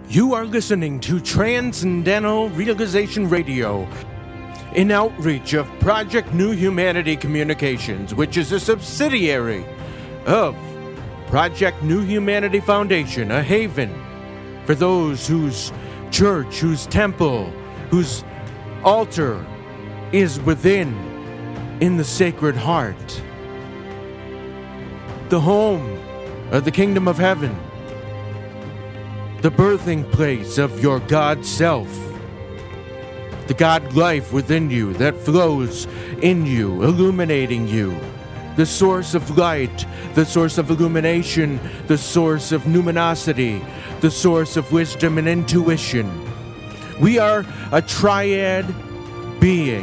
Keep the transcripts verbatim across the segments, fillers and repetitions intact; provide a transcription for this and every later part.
You are listening to Transcendental Realization Radio, an outreach of Project New Humanity Communications, which is a subsidiary of Project New Humanity Foundation, a haven for those whose church, whose temple, whose altar is within, in the Sacred Heart, the home of the Kingdom of Heaven, the birthing place of your God self, the God life within you that flows in you, illuminating you, the source of light, the source of illumination, the source of numinosity, the source of wisdom and intuition. We are a triad being: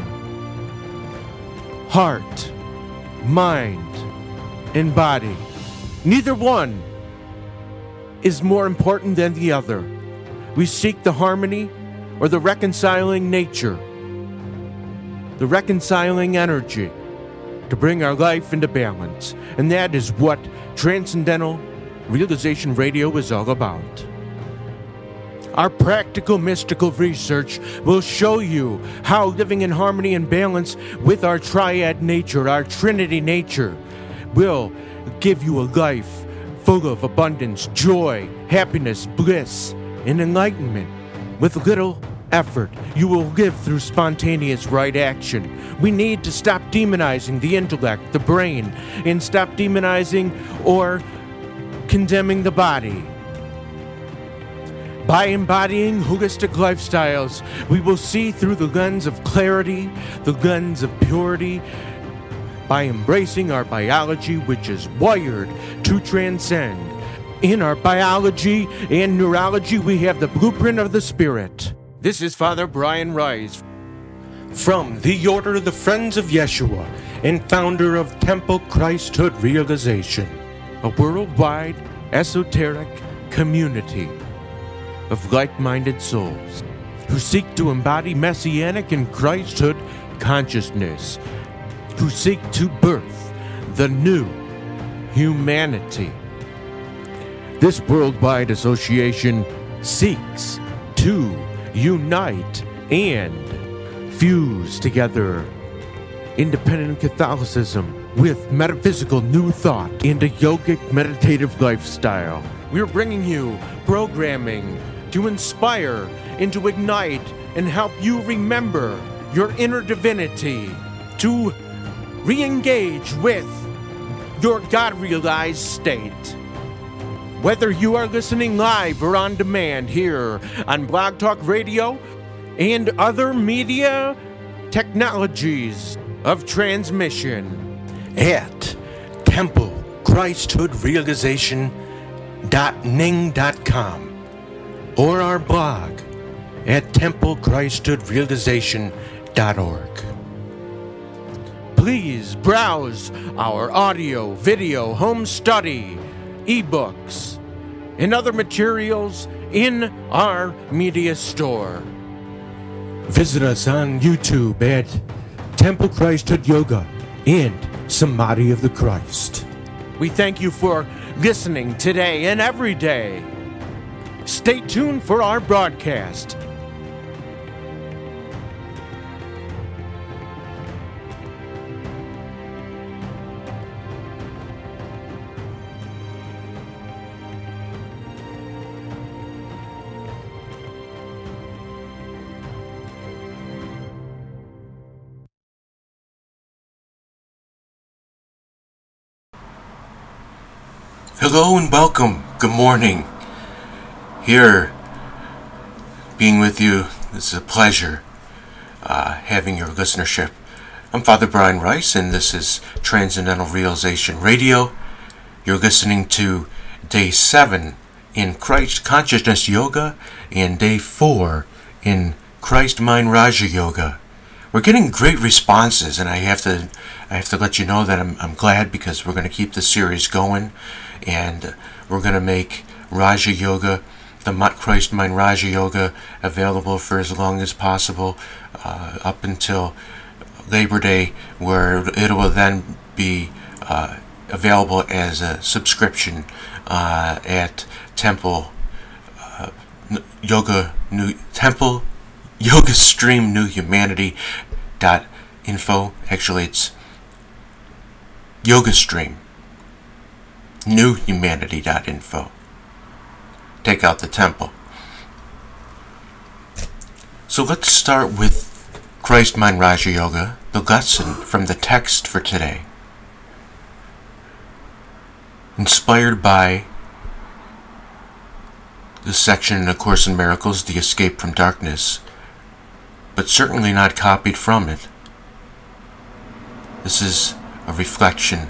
heart, mind, and body. Neither one is more important than the other. We seek the harmony or the reconciling nature, the reconciling energy to bring our life into balance. And that is what Transcendental Realization Radio is all about. Our practical mystical research will show you how living in harmony and balance with our triad nature, our trinity nature, will give you a life full of abundance, joy, happiness, bliss, and enlightenment. With little effort, you will live through spontaneous right action. We need to stop demonizing the intellect, the brain, and stop demonizing or condemning the body. By embodying holistic lifestyles, we will see through the lens of clarity, the lens of purity, by embracing our biology, which is wired to transcend. In our biology and neurology, we have the blueprint of the Spirit. This is Father Brian Rice from the Order of the Friends of Yeshua and founder of Temple Christhood Realization, a worldwide esoteric community of like-minded souls who seek to embody Messianic and Christhood consciousness, who seek to birth the new humanity. This worldwide association seeks to unite and fuse together independent Catholicism with metaphysical new thought and a yogic meditative lifestyle. We're bringing you programming to inspire and to ignite and help you remember your inner divinity, to re-engage with your God-realized state. Whether you are listening live or on demand here on Blog Talk Radio and other media technologies of transmission at temple christhood realization dot ning dot com or our blog at temple christhood realization dot org. Please browse our audio, video, home study, ebooks, and other materials in our media store. Visit us on YouTube at Temple Christhood Yoga and Samadhi of the Christ. We thank you for listening today and every day. Stay tuned for our broadcast. Hello and welcome. Good morning. Here, being with you, this is a pleasure uh, having your listenership. I'm Father Brian Rice, and this is Transcendental Realization Radio. You're listening to Day seven in Christ Consciousness Yoga and Day four in Christ Mind Raja Yoga. We're getting great responses, and I have to I have to let you know that I'm I'm glad, because we're going to keep this series going, and we're going to make Raja Yoga, the Christ Mind Raja Yoga, available for as long as possible, uh, up until Labor Day, where it will then be uh, available as a subscription uh, at Temple uh, Yoga New Temple Yoga Stream New Humanity dot info. Actually, it's Yoga Stream New Humanity dot info. Take out the temple. So let's start with Christ Mind Raja Yoga, the lesson from the text for today. Inspired by the section in A Course in Miracles, The Escape from Darkness, but certainly not copied from it. This is a reflection.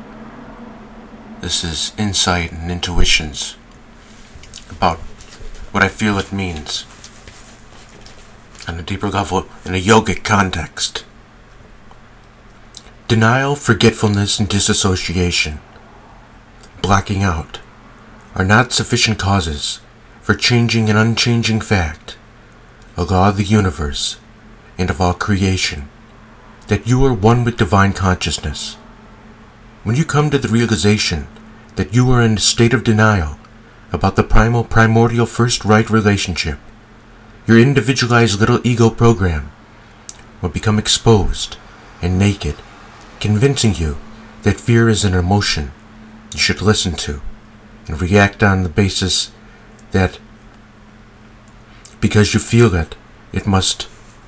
This is insight and intuitions about what I feel it means on a deeper level in a yogic context. Denial, forgetfulness, and disassociation, blacking out, are not sufficient causes for changing an unchanging fact, a law of the universe and of all creation, that you are one with divine consciousness. When you come to the realization that you are in a state of denial about the primal, primordial first right relationship, your individualized little ego program will become exposed and naked, convincing you that fear is an emotion you should listen to and react on the basis that because you feel it, it must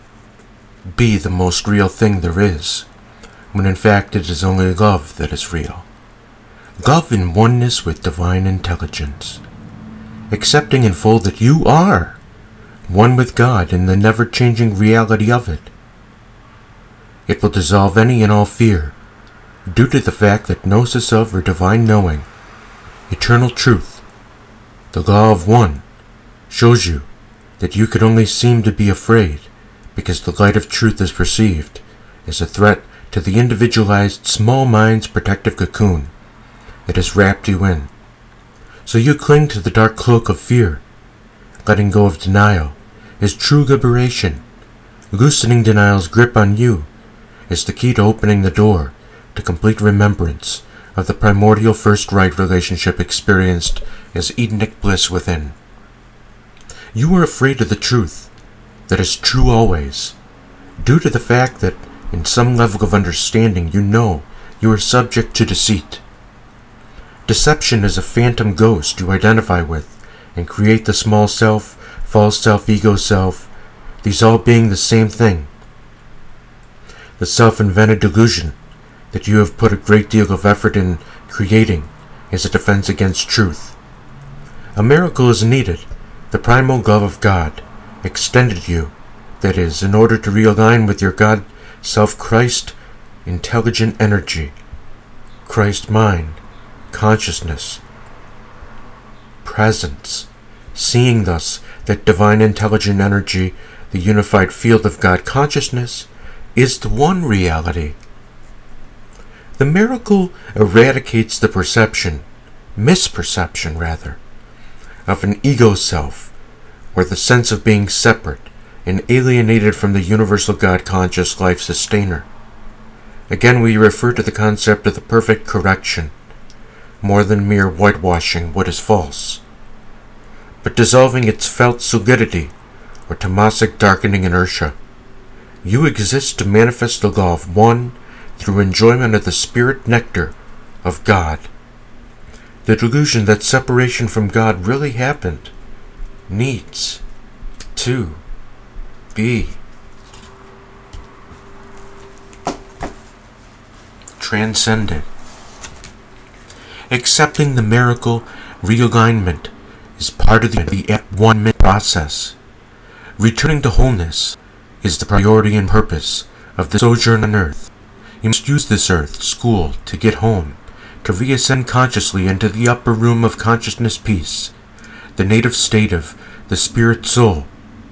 be the most real thing there is, when in fact it is only love that is real. Love in oneness with divine intelligence, accepting in full that you are one with God in the never-changing reality of it. It will dissolve any and all fear, due to the fact that gnosis of or divine knowing, eternal truth, the law of one, shows you that you could only seem to be afraid because the light of truth is perceived as a threat to the individualized small mind's protective cocoon that has wrapped you in. So you cling to the dark cloak of fear. Letting go of denial is true liberation. Loosening denial's grip on you is the key to opening the door to complete remembrance of the primordial first right relationship experienced as Edenic bliss within. You are afraid of the truth that is true always, due to the fact that in some level of understanding you know you are subject to deceit. Deception is a phantom ghost you identify with and create the small self, false self, ego self, these all being the same thing. The self-invented delusion that you have put a great deal of effort in creating is a defense against truth. A miracle is needed. The primal love of God extended you, that is, in order to realign with your God self-Christ intelligent energy, Christ mind, consciousness, presence, seeing thus that divine intelligent energy, the unified field of God consciousness, is the one reality. The miracle eradicates the perception, misperception rather, of an ego self, or the sense of being separate and alienated from the universal God conscious life sustainer. Again, we refer to the concept of the perfect correction, more than mere whitewashing what is false, but dissolving its felt solidity or tamasic darkening inertia. You exist to manifest the law of one through enjoyment of the spirit nectar of God. The delusion that separation from God really happened needs to be transcended. Accepting the miracle realignment is part of the at-one-minute process. Returning to wholeness is the priority and purpose of the sojourn on earth. You must use this earth, school, to get home, to reascend consciously into the upper room of consciousness peace, the native state of the spirit soul.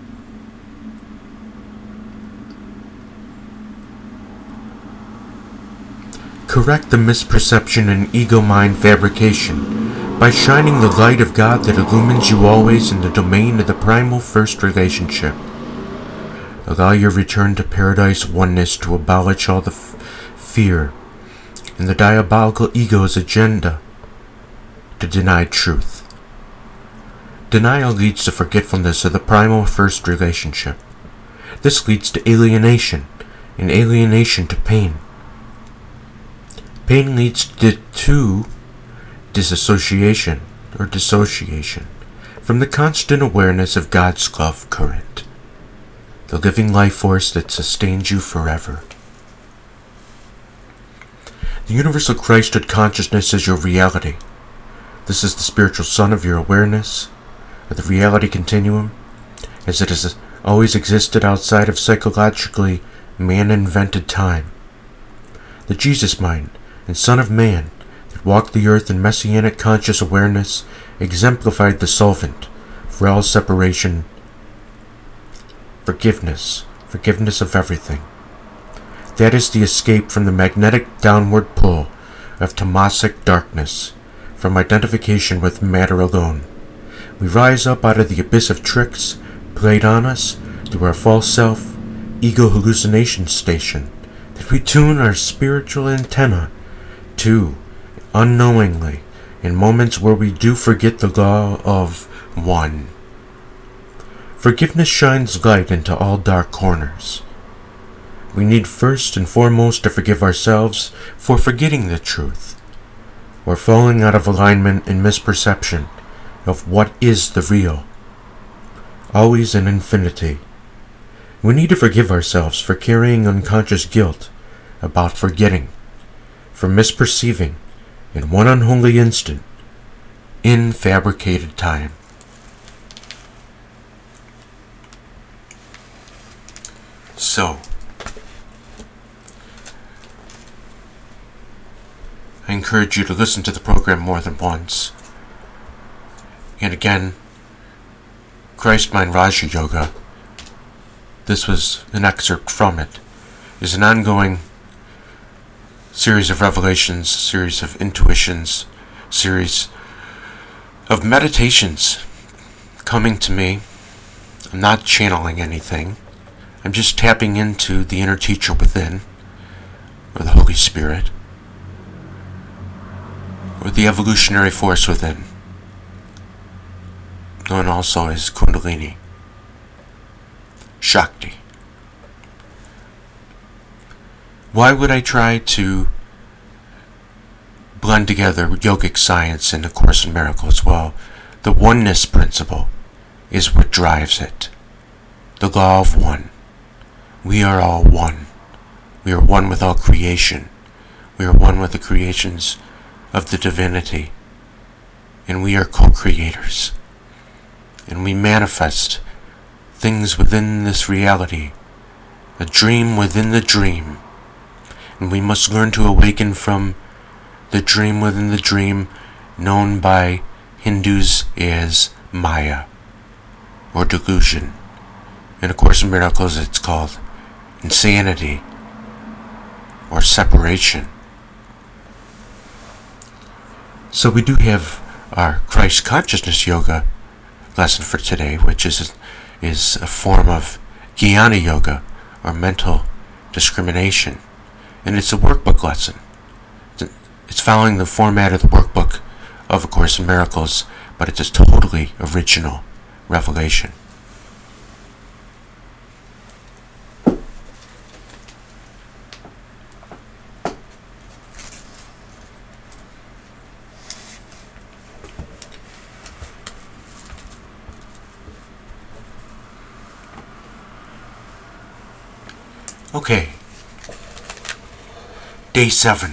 Correct the misperception and ego-mind fabrication by shining the light of God that illumines you always in the domain of the primal first relationship. Allow your return to paradise oneness to abolish all the f- fear and the diabolical ego's agenda to deny truth. Denial leads to forgetfulness of the primal first relationship. This leads to alienation, and alienation to pain. Pain leads to, to disassociation or dissociation from the constant awareness of God's love current, the living life force that sustains you forever. The universal Christhood consciousness is your reality. This is the spiritual sun of your awareness, of the reality continuum, as it has always existed outside of psychologically man-invented time. The Jesus mind and Son of Man that walked the earth in messianic conscious awareness exemplified the solvent for all separation, forgiveness, forgiveness of everything. That is the escape from the magnetic downward pull of tamasic darkness, from identification with matter alone. We rise up out of the abyss of tricks played on us through our false self, ego hallucination station, that we tune our spiritual antenna to, unknowingly, in moments where we do forget the law of one. Forgiveness shines light into all dark corners. We need first and foremost to forgive ourselves for forgetting the truth, or falling out of alignment and misperception of what is the real, always an infinity. We need to forgive ourselves for carrying unconscious guilt about forgetting, for misperceiving, in one unholy instant, in fabricated time. So, I encourage you to listen to the program more than once. And again, Christ Mind Raja Yoga, this was an excerpt from it, is an ongoing series of revelations, series of intuitions, series of meditations coming to me. I'm not channeling anything. I'm just tapping into the inner teacher within, or the Holy Spirit, or the evolutionary force within, known also as Kundalini, Shakti. Why would I try to blend together yogic science and A Course in Miracles? Well, the oneness principle is what drives it. The law of one. We are all one. We are one with all creation. We are one with the creations of the divinity, and we are co-creators, and we manifest things within this reality, a dream within the dream, and we must learn to awaken from the dream within the dream, known by Hindus as Maya, or delusion. In A Course in Miracles, it's called insanity, or separation. So we do have our Christ Consciousness Yoga lesson for today, which is is a form of Jnana Yoga, or mental discrimination. And it's a workbook lesson. It's following the format of the workbook of A Course in Miracles, but it's a totally original revelation. Okay, day seven.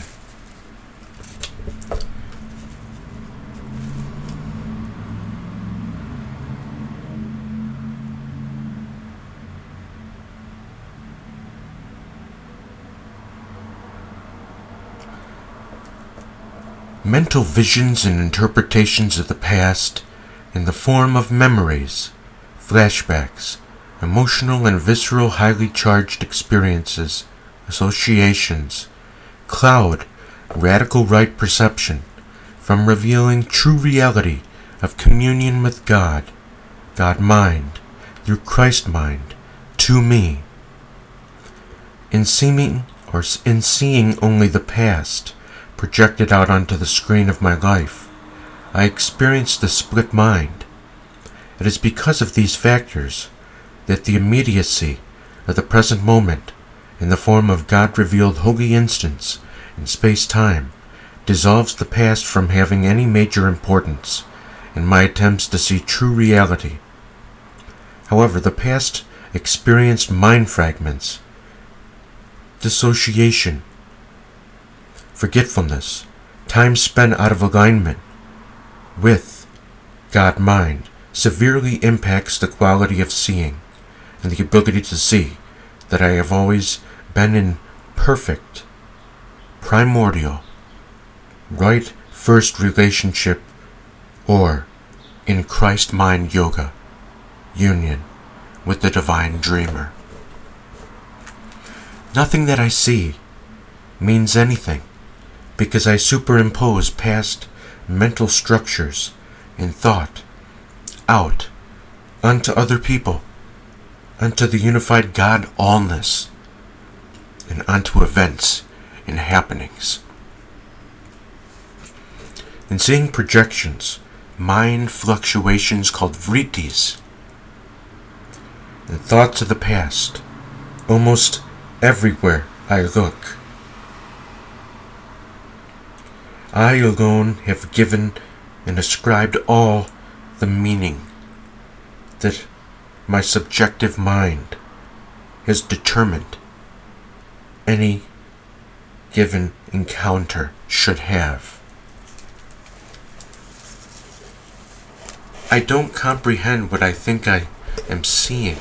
Mental visions and interpretations of the past in the form of memories, flashbacks, emotional and visceral highly charged experiences, associations, cloud radical right perception from revealing true reality of communion with God, God mind, through Christ mind, to me. In seeming or in seeing only the past projected out onto the screen of my life, I experienced the split mind, It is because of these factors that the immediacy of the present moment, in the form of God-revealed holy instants in space-time, dissolves the past from having any major importance in my attempts to see true reality. However, the past experienced mind fragments, dissociation, forgetfulness, time spent out of alignment with God-mind severely impacts the quality of seeing and the ability to see that I have always been in perfect, primordial, right first relationship, or in Christ mind yoga union with the divine dreamer. Nothing that I see means anything because I superimpose past mental structures and thought out unto other people, unto the unified God allness, and unto events and happenings. In seeing projections, mind fluctuations called vrittis, and thoughts of the past, almost everywhere I look, I alone have given and ascribed all the meaning that my subjective mind has determined any given encounter should have. I don't comprehend what I think I am seeing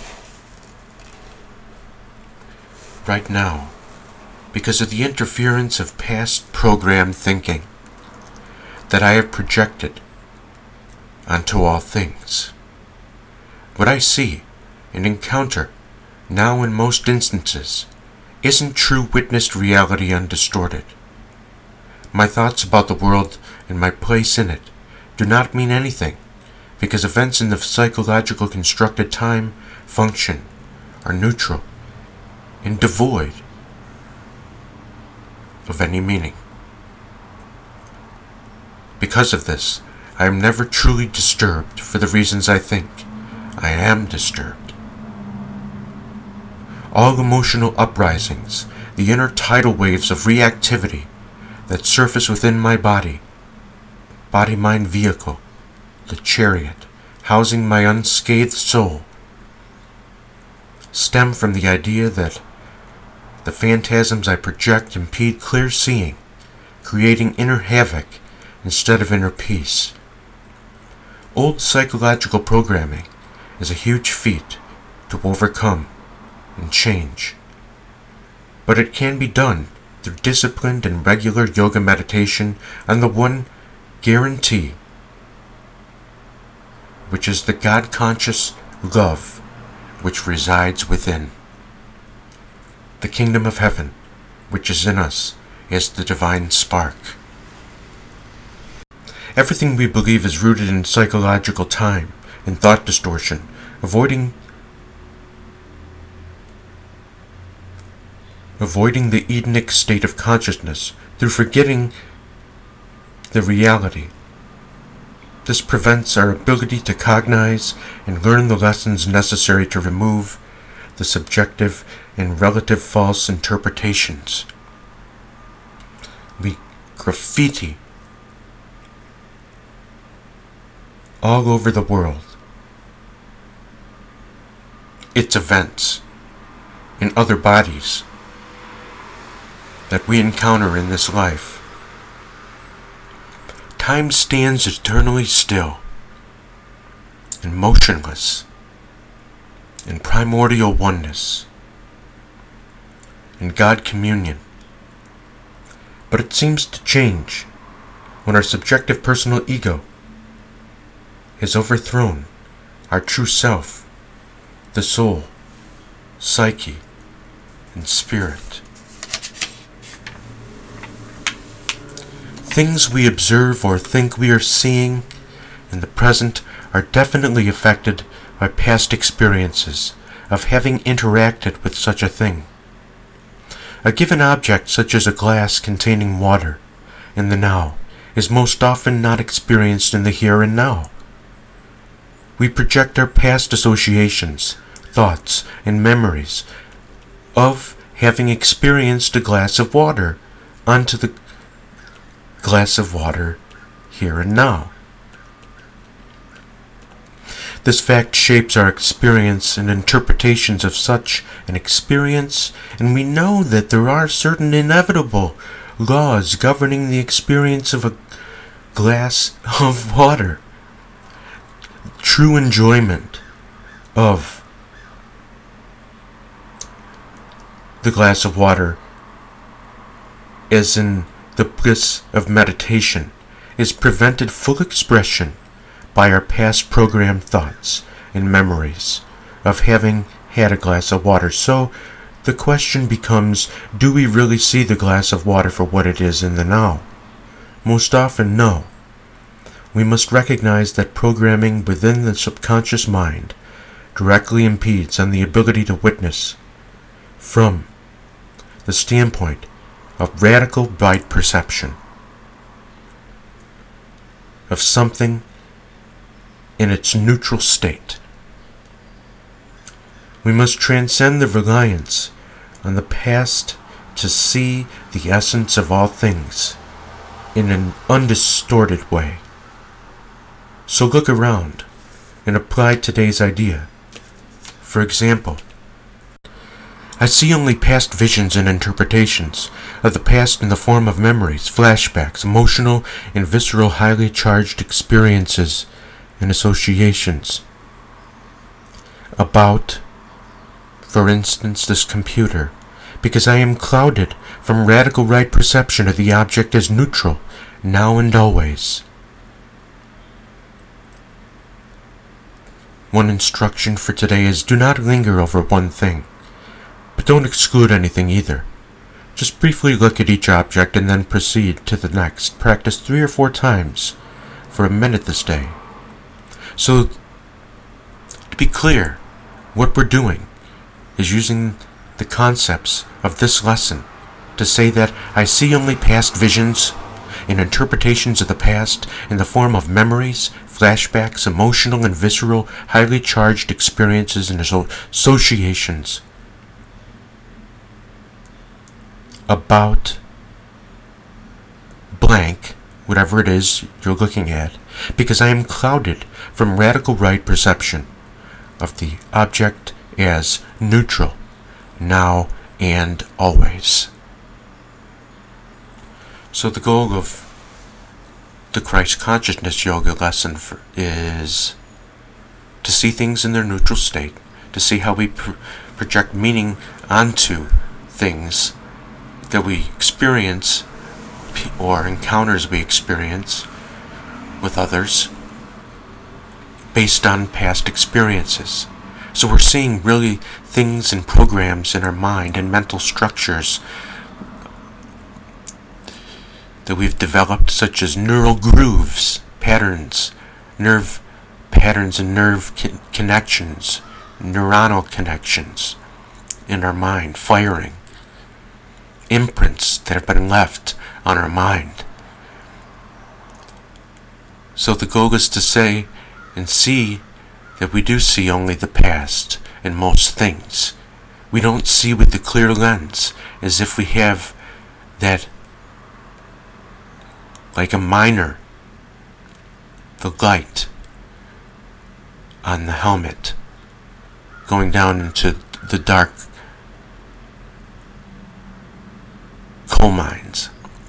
right now because of the interference of past programmed thinking that I have projected onto all things. What I see and encounter now in most instances isn't true witnessed reality undistorted. My thoughts about the world and my place in it do not mean anything because events in the psychological constructed time function are neutral and devoid of any meaning. Because of this, I am never truly disturbed for the reasons I think I am disturbed. All emotional uprisings, the inner tidal waves of reactivity that surface within my body, body-mind vehicle, the chariot, housing my unscathed soul, stem from the idea that the phantasms I project impede clear seeing, creating inner havoc instead of inner peace. Old psychological programming is a huge feat to overcome and change, but it can be done through disciplined and regular yoga meditation on the one guarantee, which is the God-conscious love which resides within. The kingdom of heaven, which is in us, is the divine spark. Everything we believe is rooted in psychological time and thought distortion, avoiding avoiding the Edenic state of consciousness through forgetting the reality. This prevents our ability to cognize and learn the lessons necessary to remove the subjective and relative false interpretations. We graffiti all over the world its events in other bodies that we encounter in this life. Time stands eternally still and motionless in primordial oneness, in God communion. But it seems to change when our subjective personal ego has overthrown our true self, the soul, psyche, and spirit. Things we observe or think we are seeing in the present are definitely affected by past experiences of having interacted with such a thing. A given object, such as a glass containing water, in the now, is most often not experienced in the here and now. We project our past associations, thoughts, and memories of having experienced a glass of water onto the glass of water here and now. This fact shapes our experience and interpretations of such an experience, and we know that there are certain inevitable laws governing the experience of a glass of water. True enjoyment of the glass of water, as in the bliss of meditation, is prevented full expression by our past programmed thoughts and memories of having had a glass of water. So the question becomes, do we really see the glass of water for what it is in the now? Most often, no. We must recognize that programming within the subconscious mind directly impedes on the ability to witness from the standpoint of radical right perception of something in its neutral state. We must transcend the reliance on the past to see the essence of all things in an undistorted way. So look around and apply today's idea. For example, I see only past visions and interpretations of the past in the form of memories, flashbacks, emotional and visceral highly charged experiences and associations about, for instance, this computer, because I am clouded from radical right perception of the object as neutral, now and always. One instruction for today is do not linger over one thing, but don't exclude anything either. Just briefly look at each object and then proceed to the next. Practice three or four times for a minute this day. So, to be clear, what we're doing is using the concepts of this lesson to say that I see only past visions and interpretations of the past in the form of memories, flashbacks, emotional and visceral, highly charged experiences and associations about blank, whatever it is you're looking at, because I am clouded from radical right perception of the object as neutral, now and always. So the goal of the Christ Consciousness Yoga lesson for, is to see things in their neutral state, to see how we pr- project meaning onto things that we experience or encounters we experience with others based on past experiences. So we're seeing really things and programs in our mind and mental structures that we've developed, such as neural grooves, patterns, nerve patterns and nerve con- connections, neuronal connections in our mind, firing, imprints that have been left on our mind. So the goal is to say and see that we do see only the past in most things. We don't see with the clear lens, as if we have that, like a miner, the light on the helmet going down into the dark coal mines.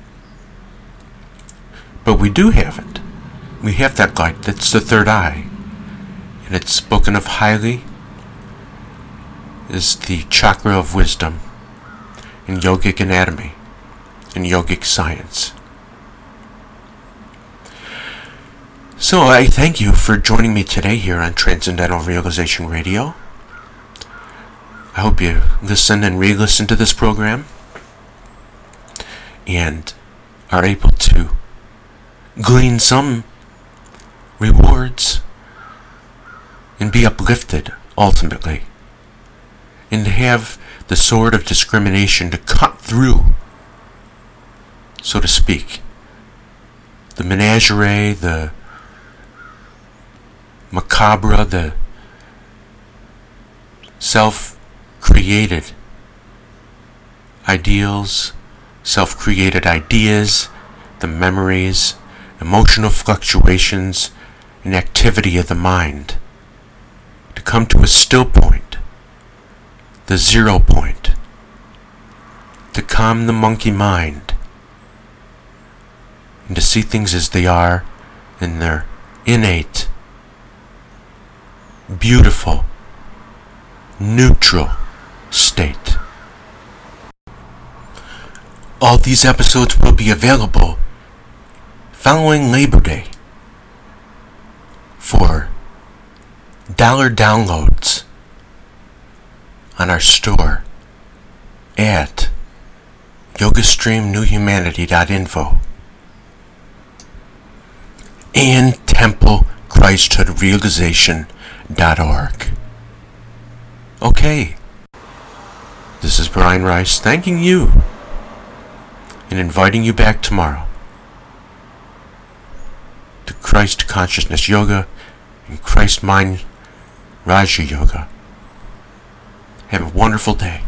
But we do have it. We have that light. That's the third eye. And it's spoken of highly as the chakra of wisdom in yogic anatomy and yogic science. So I thank you for joining me today here on Transcendental Realization Radio. I hope you listen and re-listen to this program and are able to glean some rewards and be uplifted ultimately, and to have the sword of discrimination to cut through, so to speak, the menagerie, the macabre, the self-created ideals, self-created ideas, the memories, emotional fluctuations, and activity of the mind, to come to a still point, the zero point, to calm the monkey mind, and to see things as they are in their innate, beautiful, neutral state. All these episodes will be available following Labor Day for dollar downloads on our store at yoga stream new humanity dot info and temple christ hood realization dot org. Okay, this is Brian Rice thanking you and inviting you back tomorrow to Christ Consciousness Yoga and Christ Mind Raja Yoga. Have a wonderful day.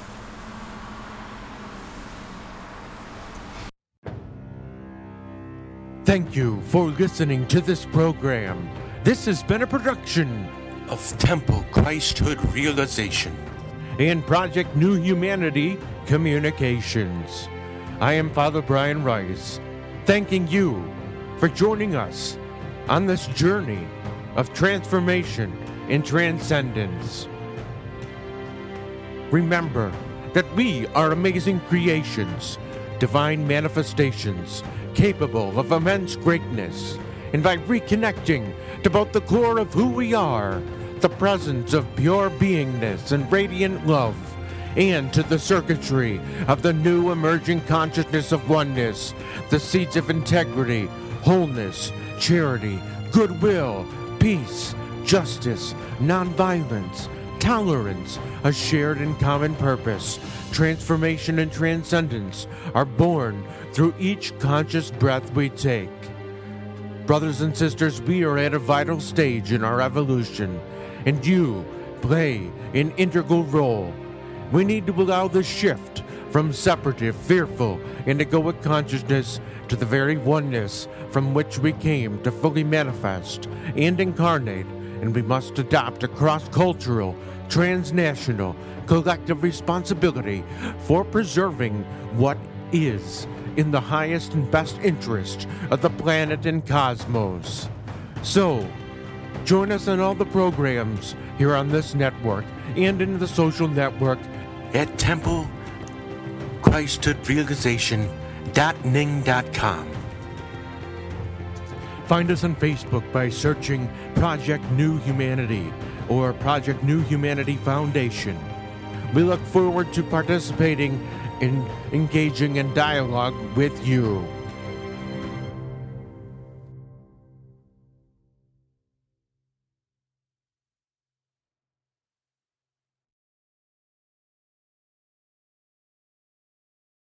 Thank you for listening to this program. This has been a production Of Temple Christhood Realization and Project New Humanity Communications. I am Father Brian Rice, thanking you for joining us on this journey of transformation and transcendence. Remember that we are amazing creations, divine manifestations, capable of immense greatness, and by reconnecting to both the core of who we are, the presence of pure beingness and radiant love, and to the circuitry of the new emerging consciousness of oneness, the seeds of integrity, wholeness, charity, goodwill, peace, justice, nonviolence, tolerance, a shared and common purpose, transformation and transcendence are born through each conscious breath we take. Brothers and sisters, we are at a vital stage in our evolution, and you play an integral role. We need to allow the shift from separative, fearful, and egoic consciousness to the very oneness from which we came to fully manifest and incarnate, and we must adopt a cross-cultural, transnational, collective responsibility for preserving what is in the highest and best interest of the planet and cosmos. So, join us on all the programs here on this network and in the social network at Temple Christhood Realization dot ning dot com. Find us on Facebook by searching Project New Humanity or Project New Humanity Foundation. We look forward to participating in engaging in dialogue with you.